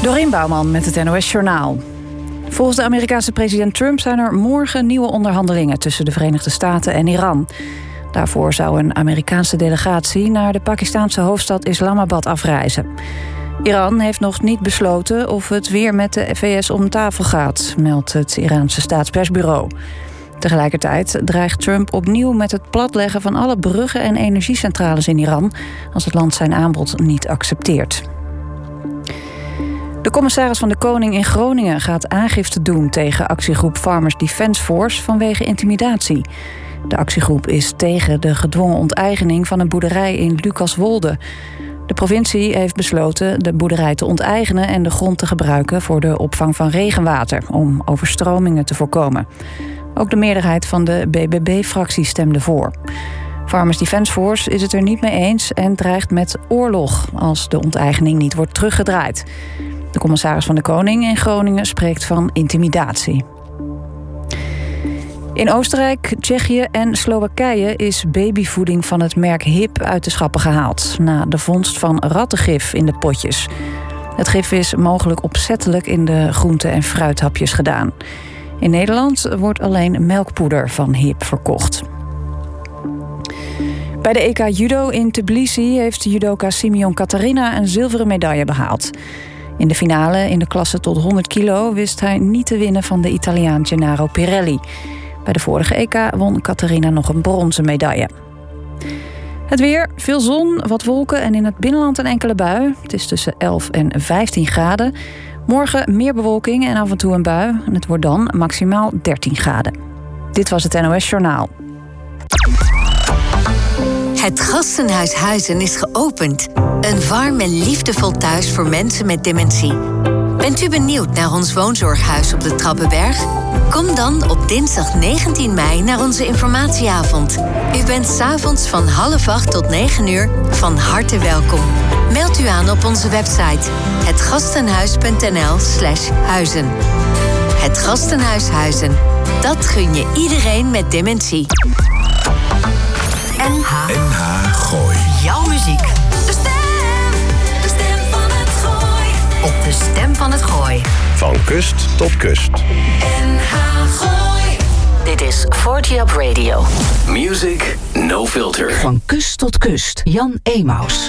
Dorien Bouwman met het NOS Journaal. Volgens de Amerikaanse president Trump zijn er morgen nieuwe onderhandelingen tussen de Verenigde Staten en Iran. Daarvoor zou een Amerikaanse delegatie naar de Pakistaanse hoofdstad Islamabad afreizen. Iran heeft nog niet besloten of het weer met de VS om tafel gaat, meldt het Iraanse staatspersbureau. Tegelijkertijd dreigt Trump opnieuw met het platleggen van alle bruggen en energiecentrales in Iran als het land zijn aanbod niet accepteert. De commissaris van de Koning in Groningen gaat aangifte doen tegen actiegroep Farmers Defence Force vanwege intimidatie. De actiegroep is tegen de gedwongen onteigening van een boerderij in Lucaswolde. De provincie heeft besloten de boerderij te onteigenen en de grond te gebruiken voor de opvang van regenwater om overstromingen te voorkomen. Ook de meerderheid van de BBB-fractie stemde voor. Farmers Defence Force is het er niet mee eens en dreigt met oorlog als de onteigening niet wordt teruggedraaid. De commissaris van de Koning in Groningen spreekt van intimidatie. In Oostenrijk, Tsjechië en Slowakije is babyvoeding van het merk Hip uit de schappen gehaald na de vondst van rattengif in de potjes. Het gif is mogelijk opzettelijk in de groente- en fruithapjes gedaan. In Nederland wordt alleen melkpoeder van Hip verkocht. Bij de EK Judo in Tbilisi heeft judoka Simeon Katarina een zilveren medaille behaald. In de finale in de klasse tot 100 kilo wist hij niet te winnen van de Italiaan Gennaro Pirelli. Bij de vorige EK won Katarina nog een bronzen medaille. Het weer, veel zon, wat wolken en in het binnenland een enkele bui. Het is tussen 11 en 15 graden. Morgen meer bewolking en af en toe een bui. En het wordt dan maximaal 13 graden. Dit was het NOS Journaal. Het Gastenhuis Huizen is geopend. Een warm en liefdevol thuis voor mensen met dementie. Bent u benieuwd naar ons woonzorghuis op de Trappenberg? Kom dan op dinsdag 19 mei naar onze informatieavond. U bent 's avonds van 7:30 tot 9 uur van harte welkom. Meld u aan op onze website hetgastenhuis.nl/huizen. Het Gastenhuis Huizen. Dat gun je iedereen met dementie. NH Gooi. Jouw muziek. De stem van het Gooi. Op de stem van het Gooi. Van kust tot kust. NH Gooi. Dit is 40 Up Radio. Music no filter. Van kust tot kust. Jan Emaus.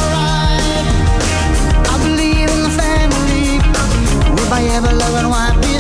Ever loving white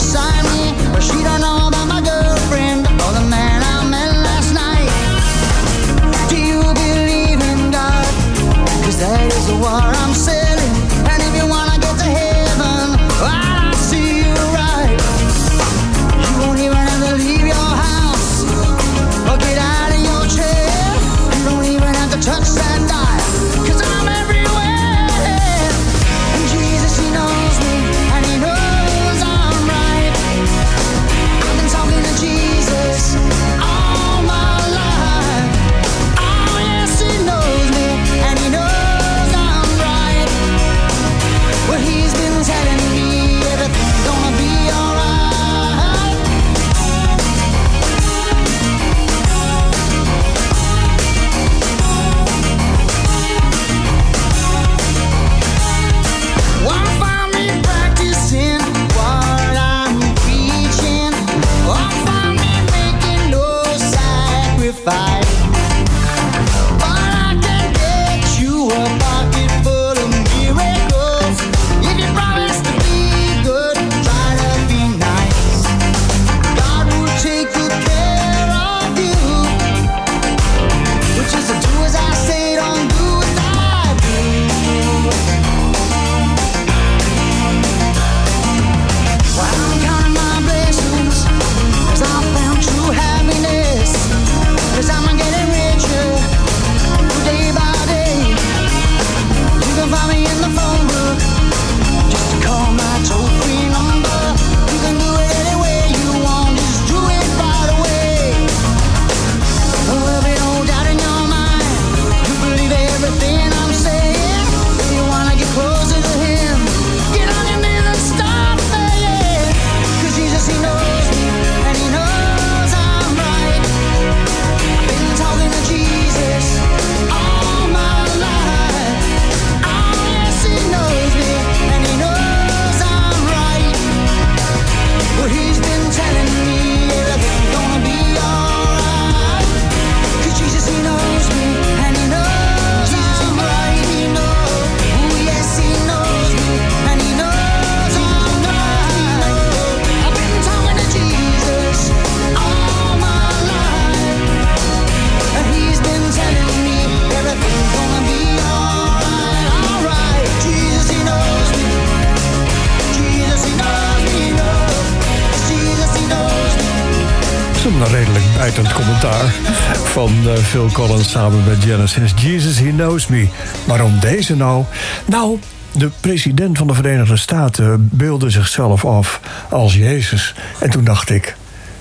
bijtend commentaar van Phil Collins samen met Genesis. Jesus, he knows me. Waarom deze nou? Nou, de president van de Verenigde Staten beeldde zichzelf af als Jezus. En toen dacht ik,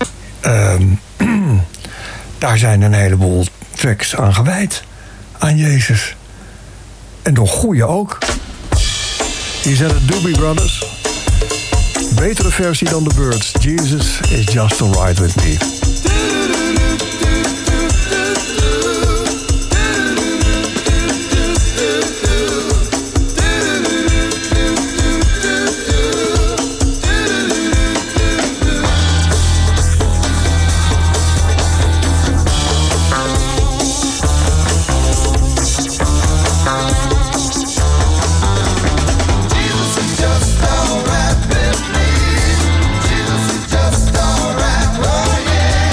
daar zijn een heleboel tracks aan gewijd. Aan Jezus. En nog goeie ook. Hier zijn de Doobie Brothers. Betere versie dan The Byrds. Jesus is just alright with me. Just alright, oh yeah.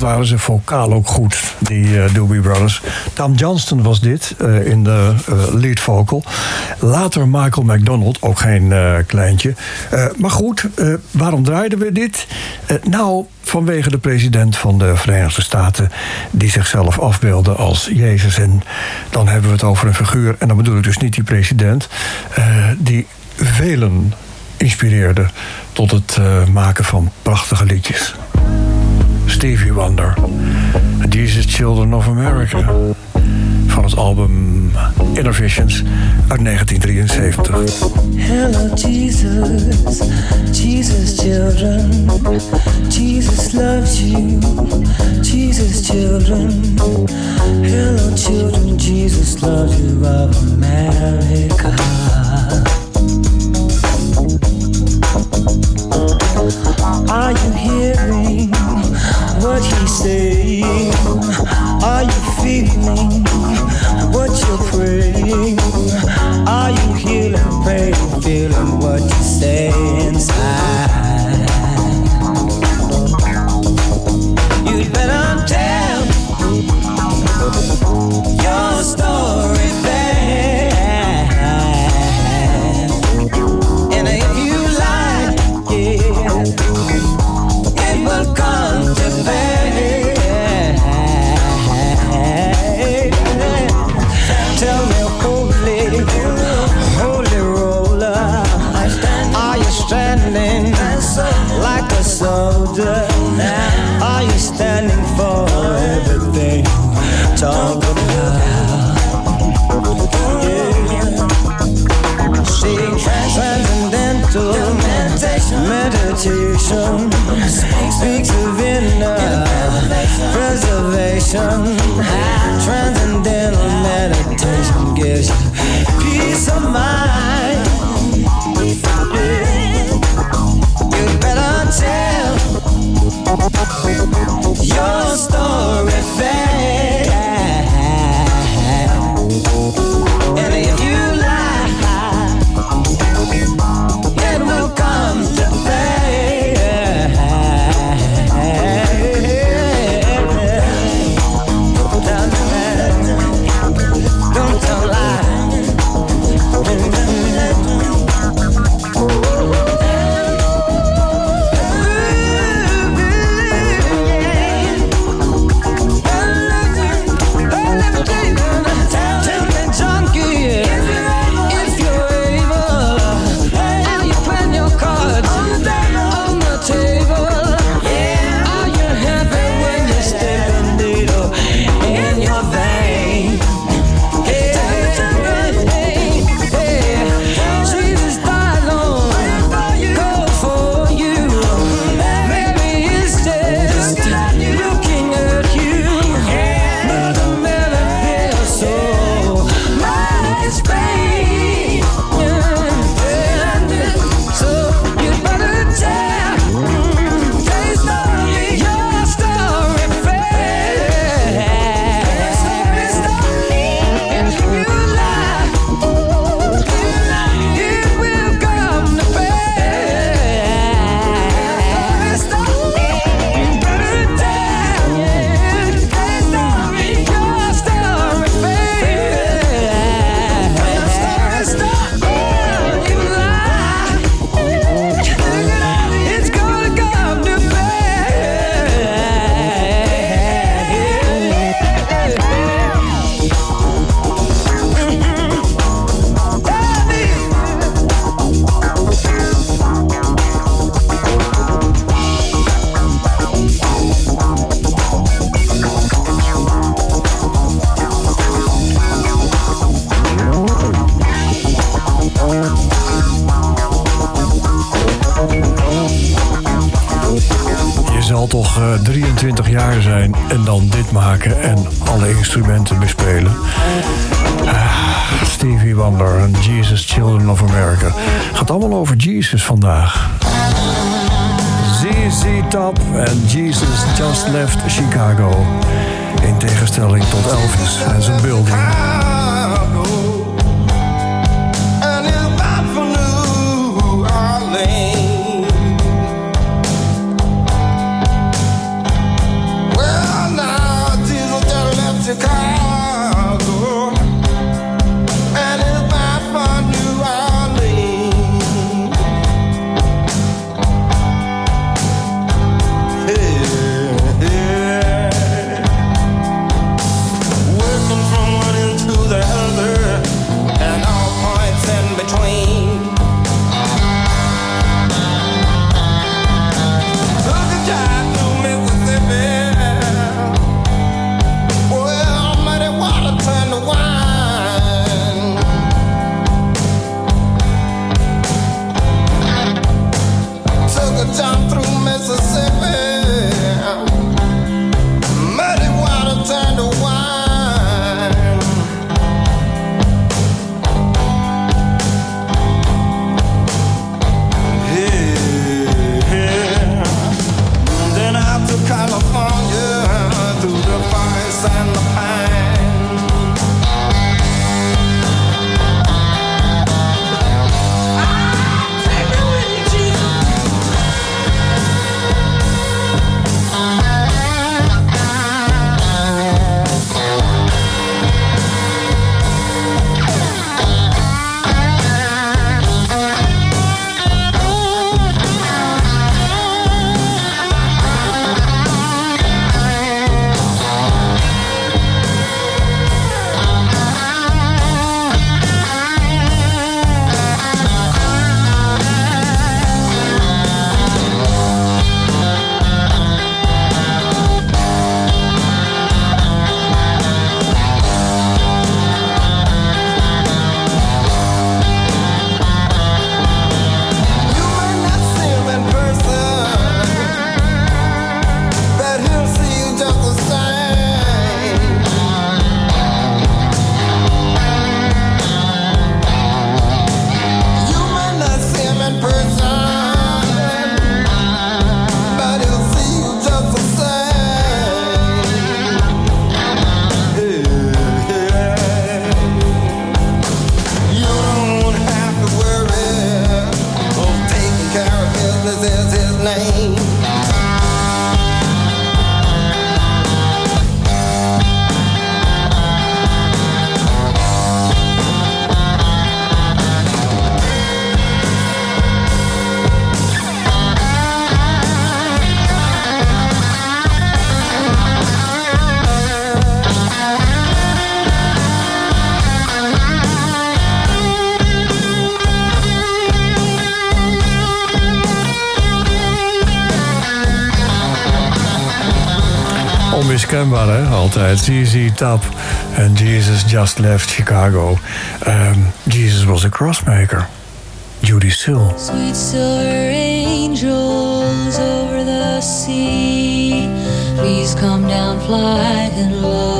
waren ze vocaal ook goed, die Doobie Brothers. Tom Johnston was dit, in de lead vocal. Later Michael McDonald, ook geen kleintje. Maar goed, waarom draaiden we dit? Nou, vanwege de president van de Verenigde Staten, die zichzelf afbeeldde als Jezus. En dan hebben we het over een figuur, en dan bedoel ik dus niet die president, die velen inspireerde tot het maken van prachtige liedjes. Stevie Wonder, Jesus Children of America, van het album Inner Visions uit 1973. Hello Jesus, Jesus children, Jesus loves you, Jesus children. Hello children, Jesus loves you of America. Are you hearing what he's saying? Are you feeling what you're praying? Are you healing, praying, feeling what you say inside? You'd better tell your story fast. And if you lie, yeah, it will come to pass. Tell me, holy, holy roller, are you standing like a soldier? Are you standing for everything? Talk about, yeah. See, transcendental meditation speaks of inner preservation. Transcendental meditation gives you peace of mind. You better tell your story fast. And if you lie, it will come to pass. Don't tell lies. Tell me, junkie, if you're able, are you playing your cards on the table? Are you happy when you stick a needle in your vein? Jesus died long ago for you. Maybe it's just looking at you, but the melody feels so much pain. So you better tell your story fast. And if you lie, it will come to pass. You better tell your story fast. You lie, it's gonna come to pass. Je zal toch 23 jaar zijn en dan dit maken en alle instrumenten bespelen. Stevie Wonder en Jesus Children of America. Gaat allemaal over Jesus vandaag. ZZ Top en Jesus Just Left Chicago. In tegenstelling tot Elvis en zijn building. And it's not for New Orleans. Well, onmiskenbaar, hè? Altijd. ZZ Top en Jesus Just Left Chicago. Jesus was a crossmaker. Judy Sill. Sweet silver angels over the sea, please come down flying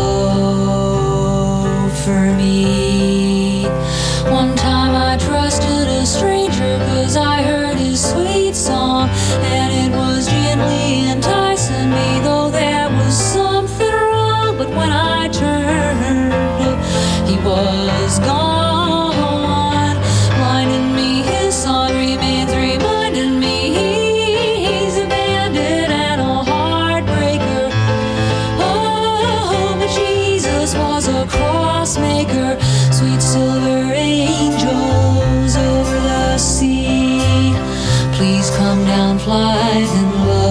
low for me. One time I trusted a stranger 'cause I heard his sweet song, and it was gently enticing me, though there was something wrong. But when I turned, he was gone, blinding me. His song remains reminding me he's a bandit and a heartbreaker. Oh, but Jesus was a crossmaker. Sweet silver angels over the sea, please come down flying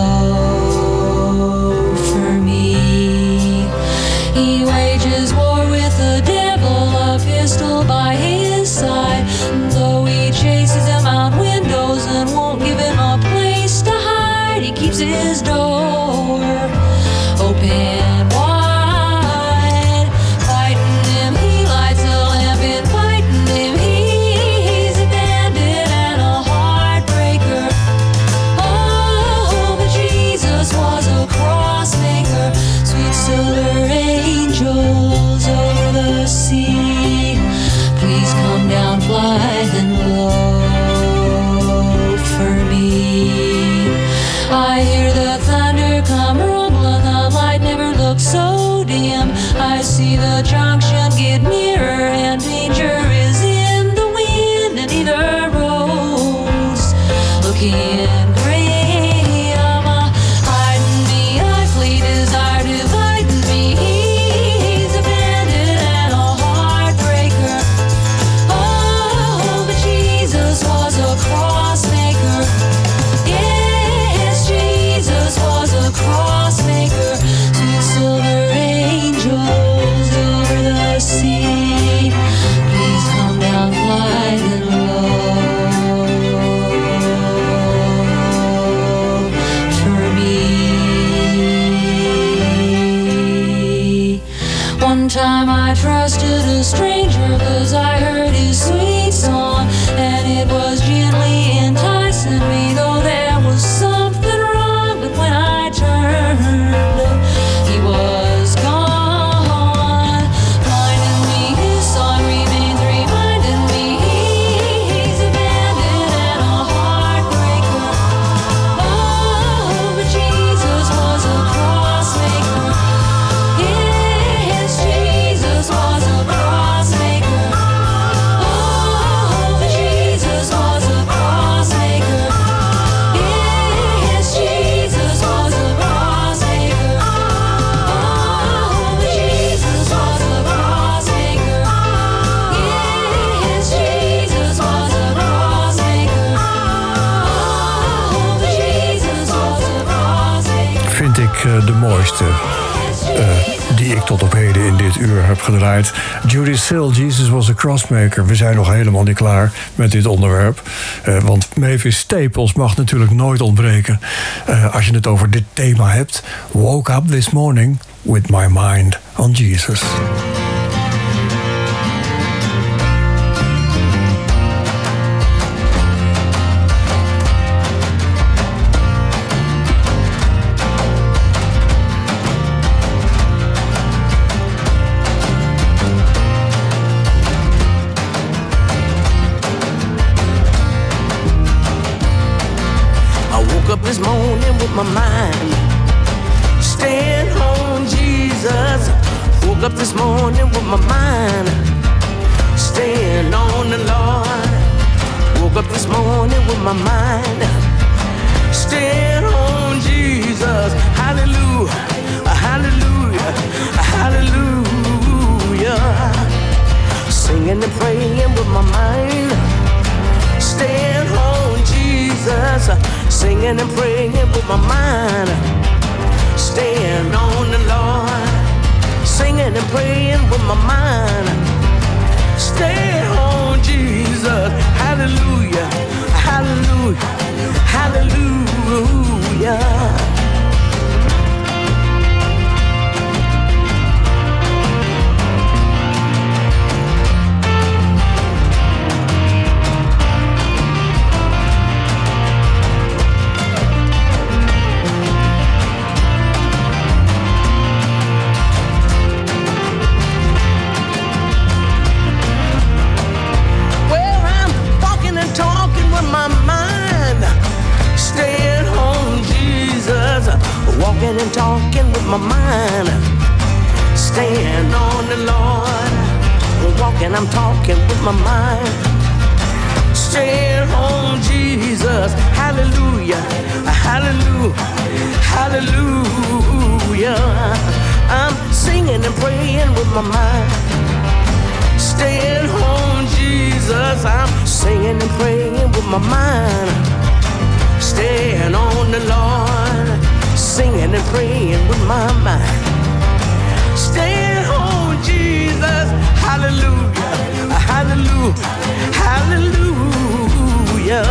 low for me. He wages war with the devil, a pistol by his side, though he chases him out windows and won't give him a place to hide. He keeps his door open wide, fighting him. He lights a lamp, inviting him. He's a bandit and a heartbreaker. Oh, but Jesus was a crossmaker. Sweet silver angels over the sea, please come down flying low for me. I hear the thunder come rumbling, the light never looks so dim. I see the junction get nearer, and danger is in the wind, and either road's looking grim. Hiding me, I flee, desire dividing me. He's a bandit and a heartbreaker. Oh, but Jesus was a crossmaker. Yes, Jesus was a crossmaker. Sweet silver angels over the sea, please come down flying low for me. One time I trusted a stranger 'cause I heard his sweet song, and it was gently enticing me, though there was something wrong. But when I turned, he was gone, blinding me. His song remains reminding me he's a bandit and a heartbreaker. Oh, but Jesus was a crossmaker. Yes, Jesus was a crossmaker. Oh, but Jesus was a crossmaker. Yes, Jesus was a crossmaker. Oh, but Jesus was a crossmaker. Yes, Jesus was a crossmaker. Oh, but Jesus was a crossmaker. Vind ik de mooiste die ik tot op heden in dit uur heb gedraaid. Judy Sill, Jesus was a crossmaker. We zijn nog helemaal niet klaar met dit onderwerp. Want Mavis Staples mag natuurlijk nooit ontbreken. Als je het over dit thema hebt. Woke up this morning with my mind on Jesus. This morning with my mind staying on Jesus. Woke up this morning with my mind staying on the Lord. Woke up this morning with my mind staying on Jesus. Hallelujah, hallelujah, hallelujah. Singing and praying with my mind staying on Jesus. Singing and praying with my mind staying on the Lord. Singing and praying with my mind stay on Jesus. Hallelujah, hallelujah, hallelujah. and talking with my mind. Staying on the Lord. Walking, I'm talking with my mind. Staying on Jesus. Hallelujah. Hallelujah. Hallelujah. I'm singing and praying with my mind. Staying on Jesus. I'm singing and praying with my mind. Staying on the Lord. Singing and praying with my mind. Staying on Jesus. Hallelujah. Hallelujah. Hallelujah.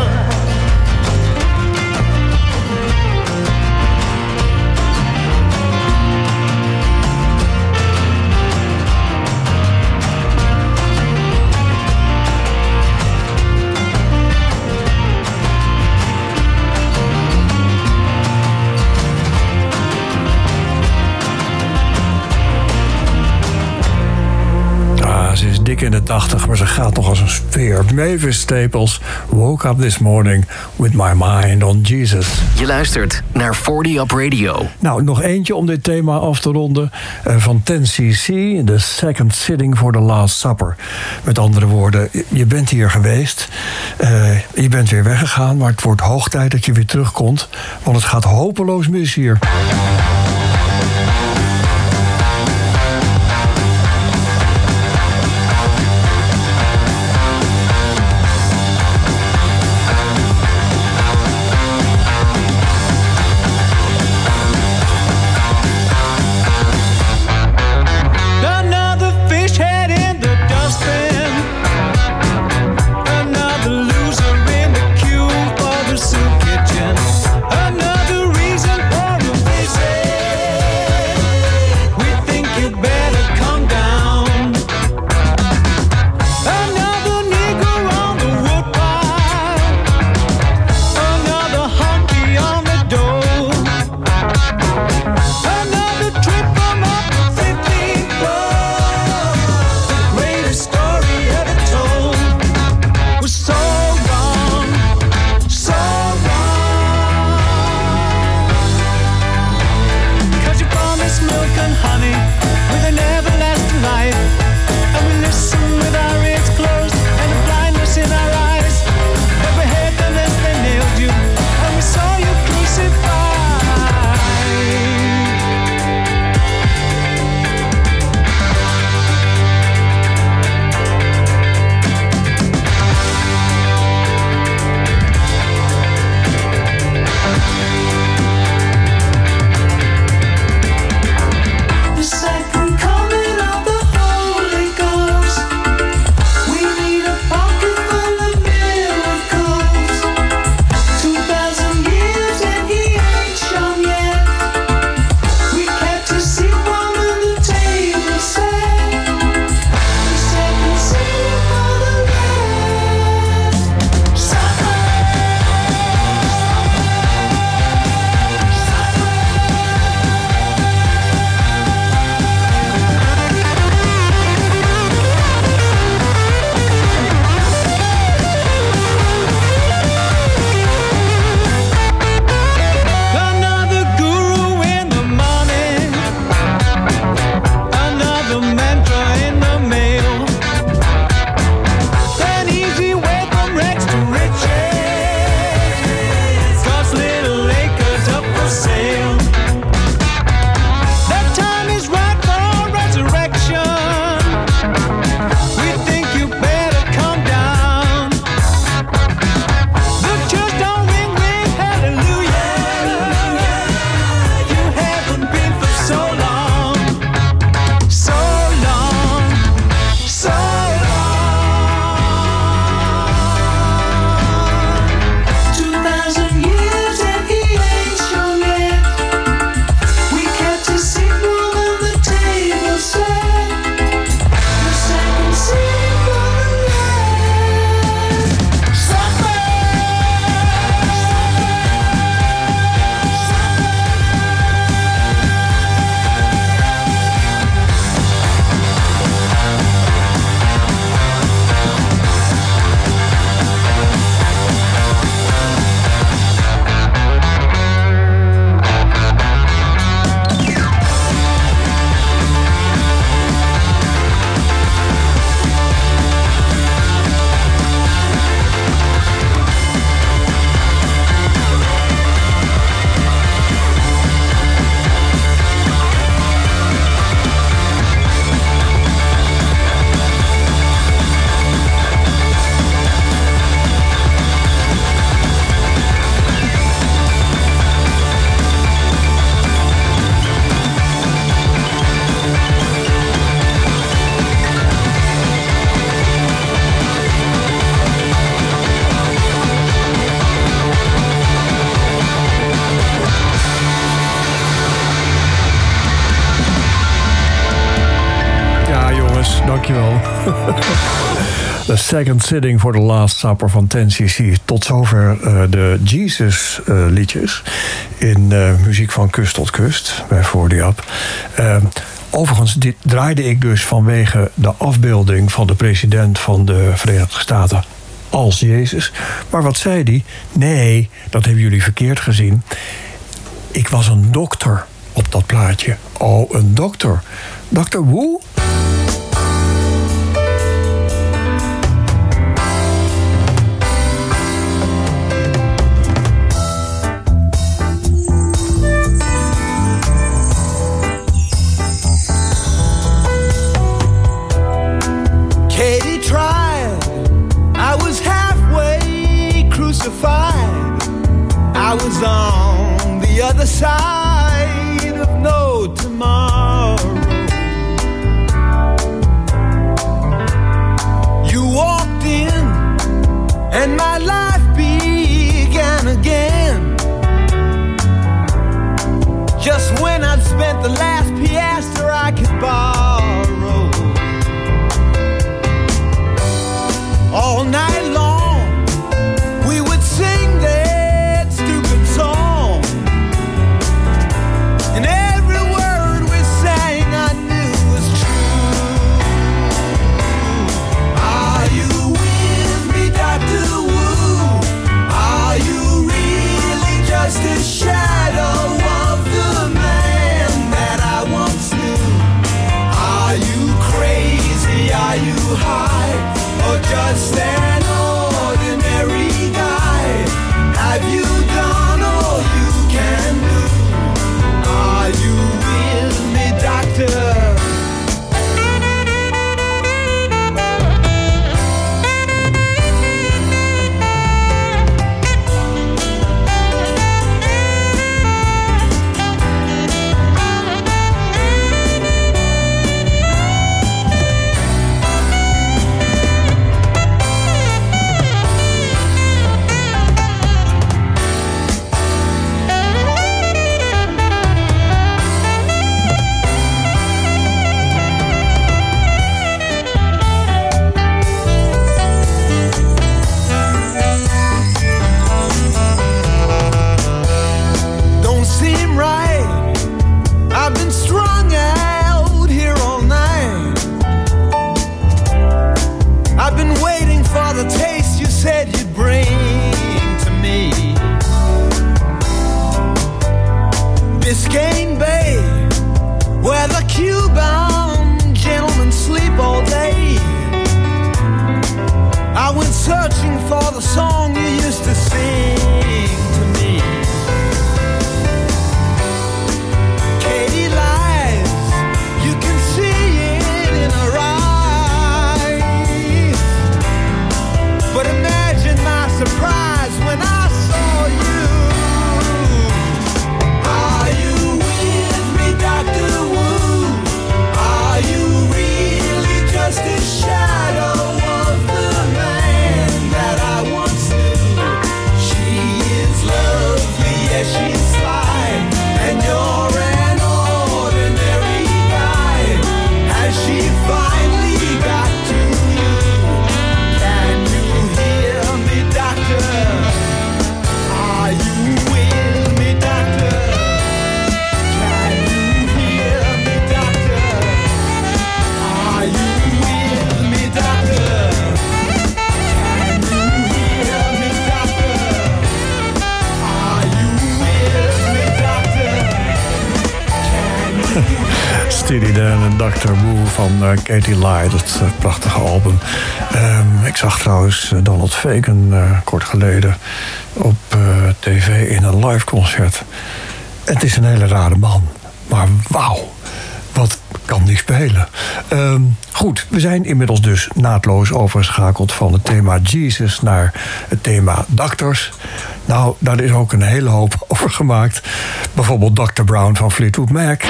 Ze is dik in de 80, maar ze gaat nog als een speer. Mavis Staples, woke up this morning with my mind on Jesus. Je luistert naar 40 Up Radio. Nou, nog eentje om dit thema af te ronden. Van 10cc, The Second Sitting for the Last Supper. Met andere woorden, je bent hier geweest. Je bent weer weggegaan, maar het wordt hoog tijd dat je weer terugkomt. Want het gaat hopeloos mis hier. Another reason for a visit. dankjewel. The Second Sitting for the Last Supper van 10cc. Tot zover de Jesus-liedjes in muziek van Kust tot Kust bij 40up. Overigens, dit draaide ik dus vanwege de afbeelding van de president van de Verenigde Staten als Jezus. Maar wat zei hij? Nee, dat hebben jullie verkeerd gezien. Ik was een dokter op dat plaatje. Oh, een dokter. Dr. Wu? Katie tried. I was halfway crucified. I was on the other side of no tomorrow. You walked in and my life began again. Just when I'd spent the last piastre I could borrow. All night long we would sing that stupid song, and every word we sang I knew was true. Are you with me, Dr. Wu? Are you really just a shadow of the man that I once knew? Are you crazy? Are you high? Or just an ordinary guy? Have you done all you can do? Are you with me, doctor? The taste you said you'd bring to me. Biscayne Bay, where the Cuban gentlemen sleep all day. I went searching for the song you used to sing to me. Katie lies, you can see it in her eyes. But imagine my surprise when I saw you. Are you with me, Dr. Wu? Are you really just a shadow of the man that I once knew? She is lovely, yes, she's sly, and you're an ordinary guy. Has she finally got to you? Can you hear me, doctor? Are you with me, doctor? Can you hear me, doctor? Are you with me, doctor? Can you hear me, doctor? Are you with me, doctor? Can you Steely Dan en Dr. Wu van Katie Lye, dat prachtige album. Ik zag trouwens Donald Fagen kort geleden op tv in een live concert. Het is een hele rare man, maar wauw, wat kan die spelen. Goed, we zijn inmiddels dus naadloos overgeschakeld van het thema Jesus naar het thema dokters. Nou, daar is ook een hele hoop over gemaakt. Bijvoorbeeld Dr. Brown van Fleetwood Mac.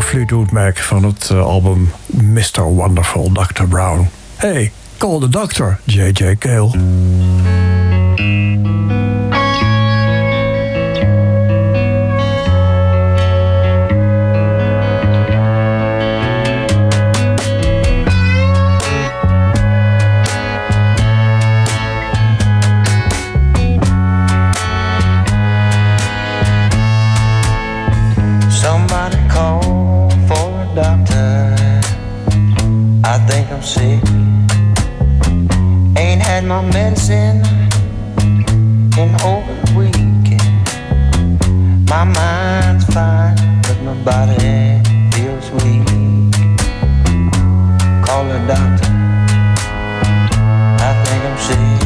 Fleetwood Mac van het album Mr. Wonderful Dr. Brown. Hey, call the doctor, J.J. Cale. Somebody call for a doctor. I think I'm sick. Ain't had my medicine in over a week. My mind's fine, but my body feels weak. Call a doctor. I think I'm sick.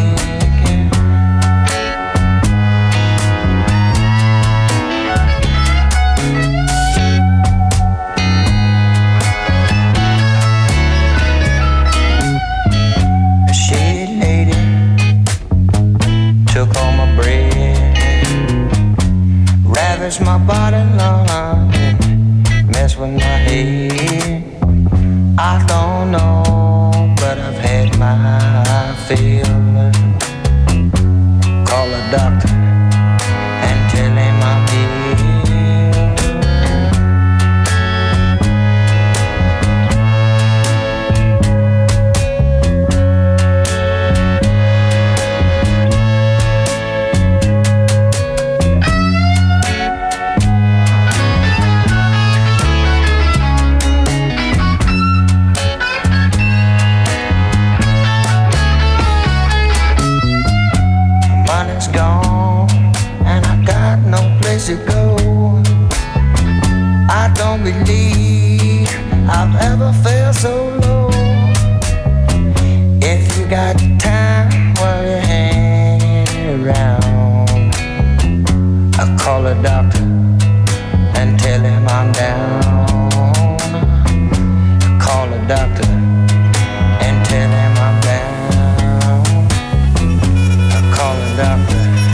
Took all my bread, ravished my body long, and messed with my head. I don't know, but I've had my fill. Call a doctor and tell him I'm ill. Gone, and I got no place to go. I don't believe I've ever felt so low. If you got time while you're hanging around, I'll call a doctor and tell him I'm down. I'll call a doctor and tell him I'm down. I'll call a doctor.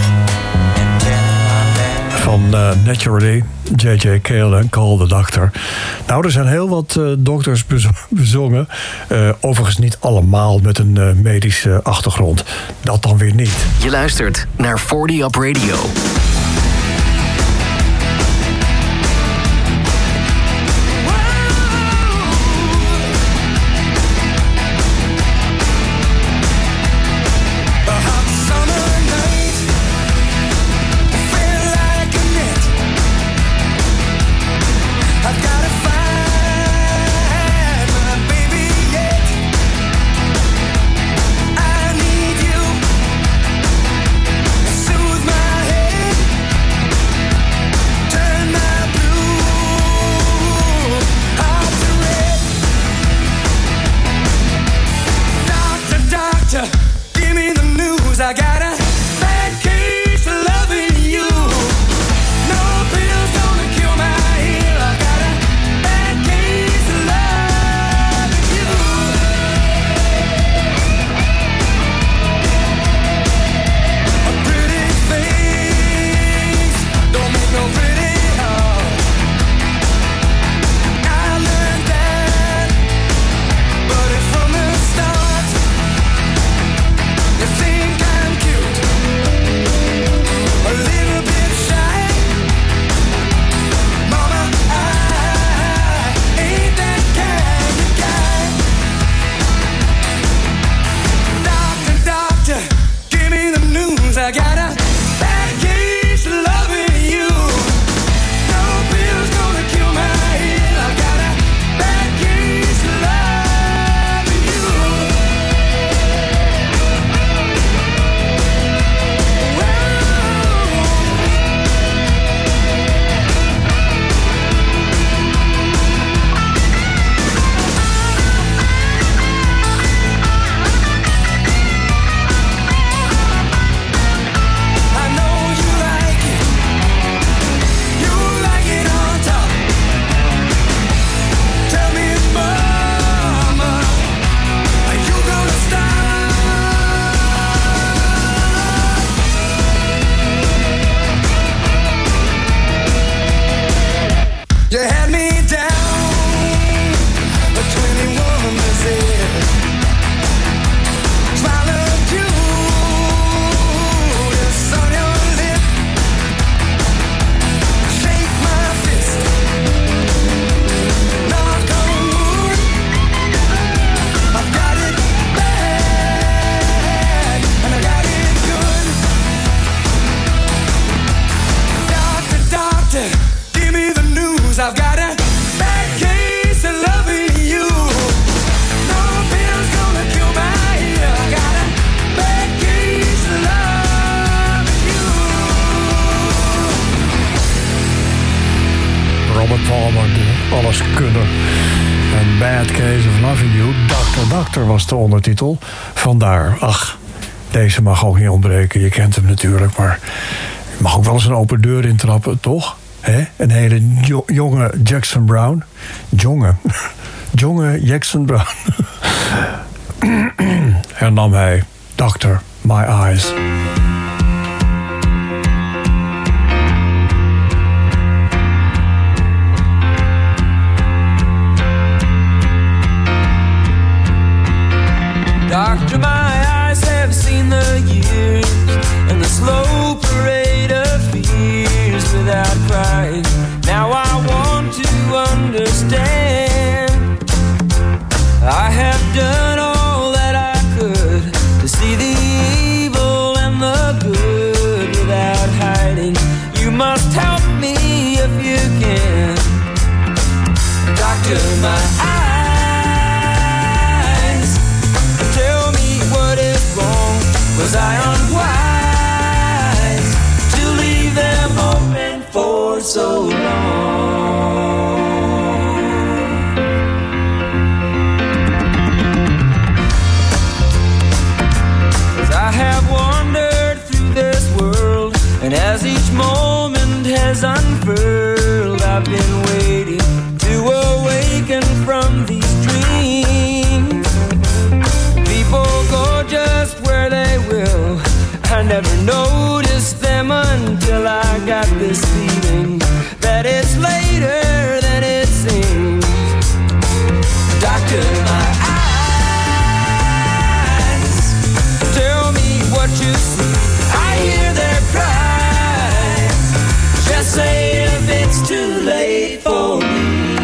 Van Naturally, J.J. Cale en Call the Doctor. Nou, er zijn heel wat dokters bezongen. Overigens niet allemaal met een medische achtergrond. Dat dan weer niet. Je luistert naar 40 Up Radio. Soothe my head. Robert Palmer, de alleskunner. En Bad Case of Loving You, Doctor was de ondertitel. Vandaar, ach, deze mag ook niet ontbreken. Je kent hem natuurlijk, maar je mag ook wel eens een open deur intrappen, toch? Hè? Een hele jonge Jackson Brown. Jonge Jackson Brown. Hernam hij, Doctor, My Eyes. Doctor, my eyes have seen the years and the slow parade of fears without crying. Now I want to understand. I have done all that I could to see the evil and the good without hiding. You must help me if you can. Doctor, my eyes. Was I unwise to leave them open for so long? 'Cause I have wandered through this world, and as each moment has unfurled, I've been waiting to awaken from these dreams. People go just where they will. I never noticed them until I got this feeling that it's later than it seems. Doctor, my eyes, tell me what you see. I hear their cries. Just say if it's too late for me.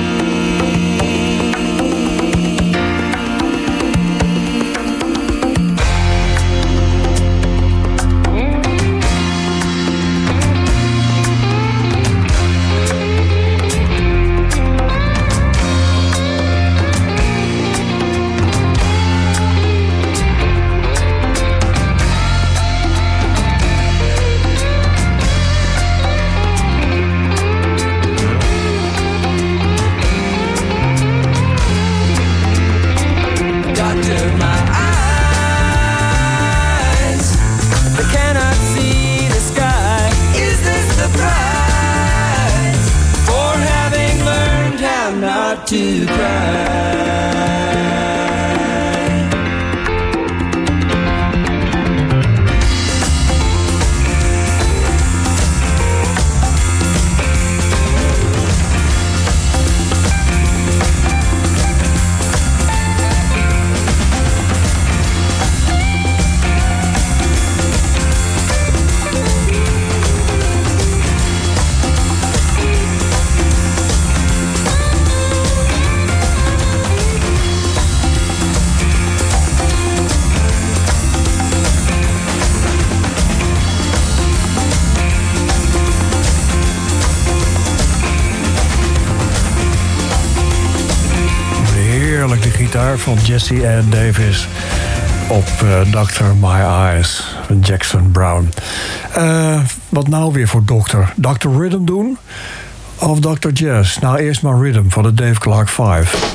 To cry. Gitaar van Jesse Ann Davis op Dr. My Eyes van Jackson Brown. Wat nou weer voor dokter? Dr. Rhythm doen of Dr. Jazz? Nou, eerst maar Rhythm van de Dave Clark 5.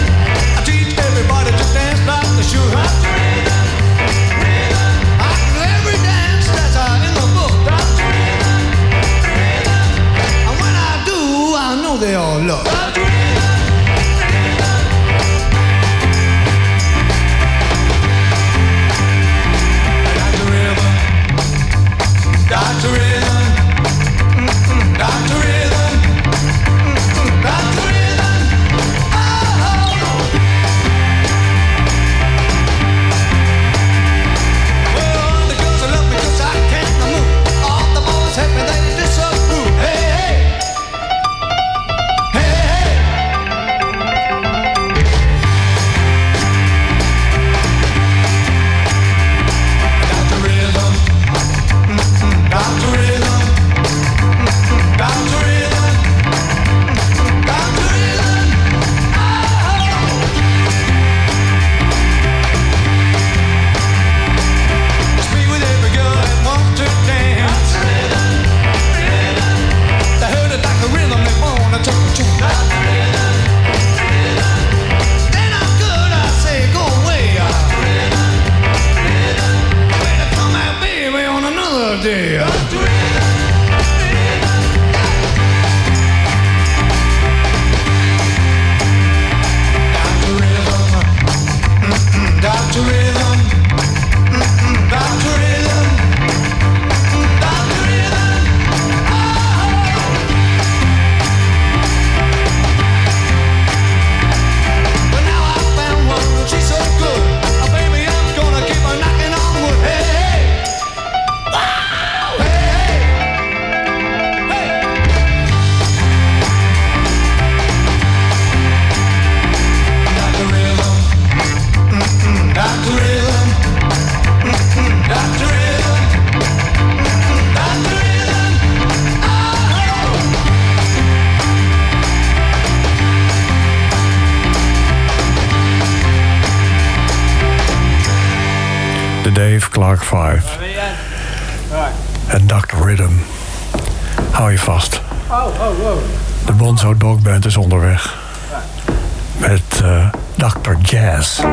I can de Dave Clark 5. En Dr. Rhythm. Hou je vast. De Bonzo Dog Band is onderweg. Met Dr. Jazz.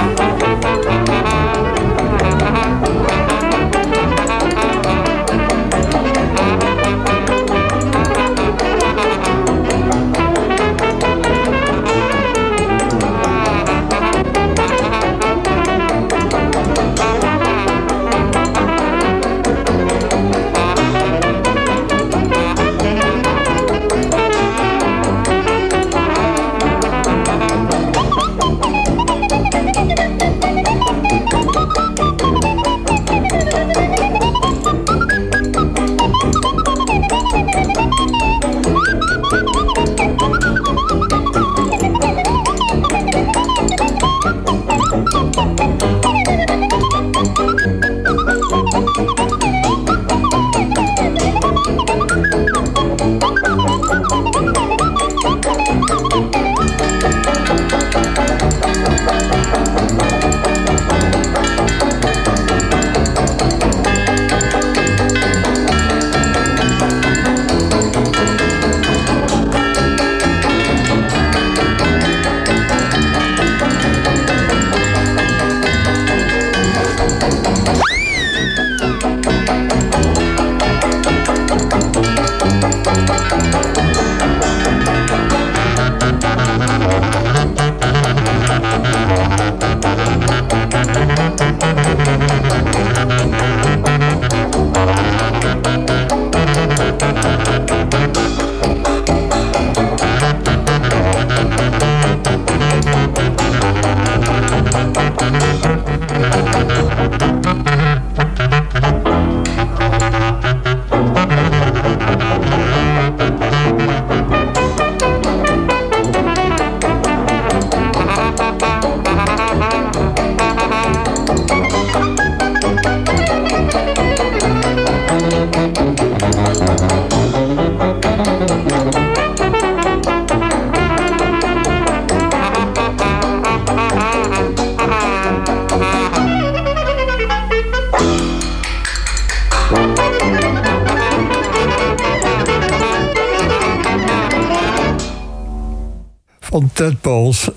Van Ted Poles,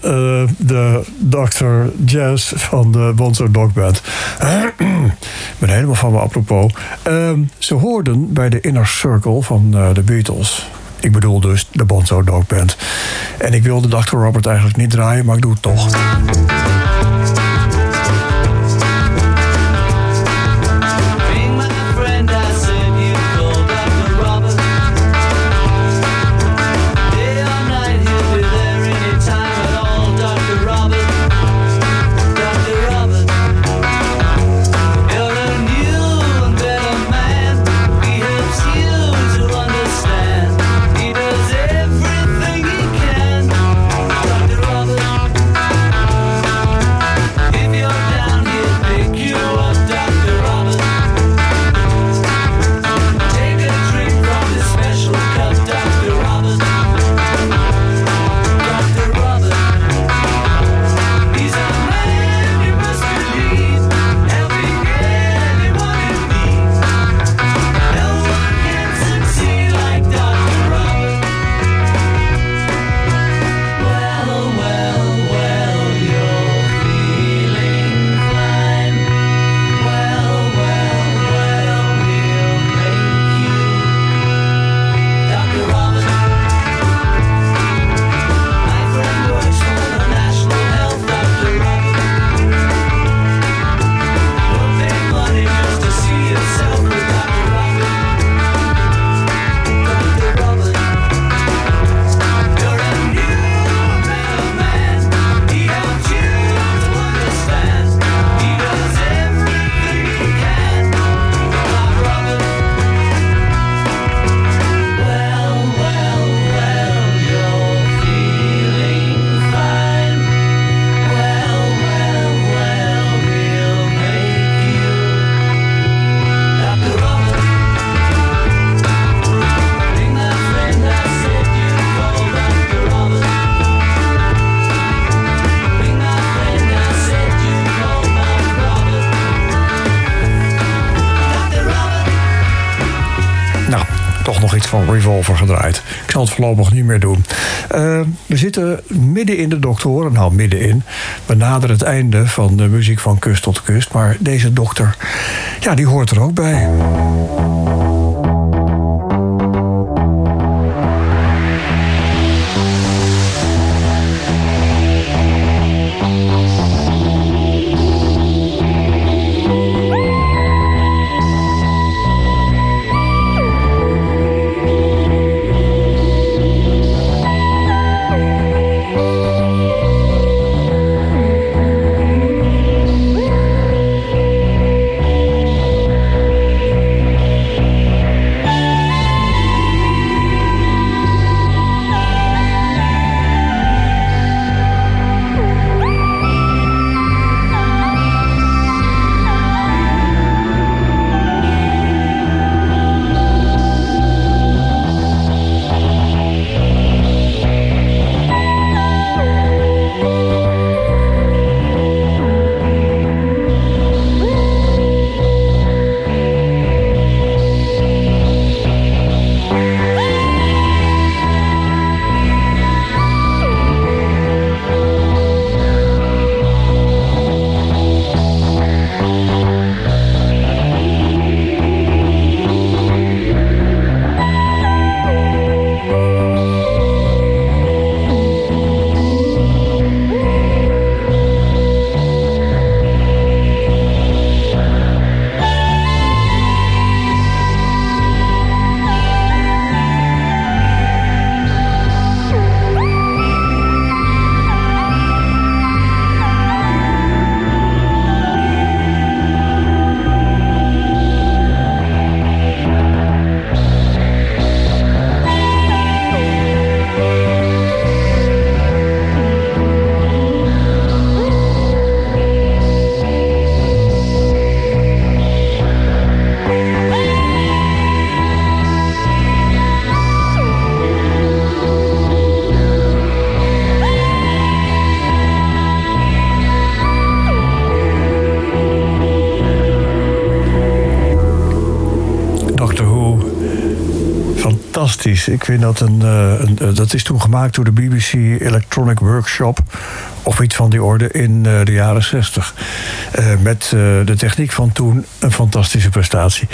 de Dr. Jazz van de Bonzo Dog Band. Ik ben helemaal van me apropos. Ze hoorden bij de Inner Circle van de Beatles. Ik bedoel dus de Bonzo Dog Band. En ik wilde Dr. Robert eigenlijk niet draaien, maar ik doe het toch. Everything he can, Dr. Robert. van Revolver gedraaid. Ik zal het voorlopig niet meer doen. We zitten midden in de doktoren. Nou, middenin. We naderen het einde van de muziek van Kust tot Kust. Maar deze dokter, ja, die hoort er ook bij. Fantastisch. Ik vind dat dat is toen gemaakt door de BBC Electronic Workshop of iets van die orde in de jaren 60. Met de techniek van toen een fantastische prestatie.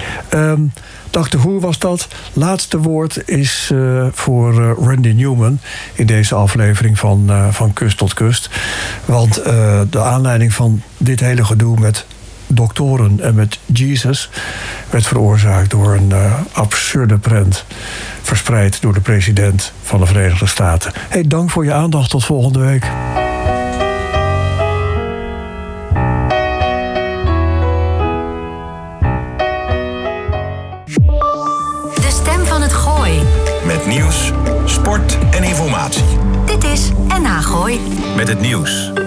Dr. Who was dat. Laatste woord is voor Randy Newman in deze aflevering van Kust tot Kust. Want de aanleiding van dit hele gedoe met doktoren en met Jesus werd veroorzaakt door een absurde prent verspreid door de president van de Verenigde Staten. Hey, dank voor je aandacht. Tot volgende week. De stem van het Gooi. Met nieuws, sport en informatie. Dit is NH Gooi. Met het nieuws.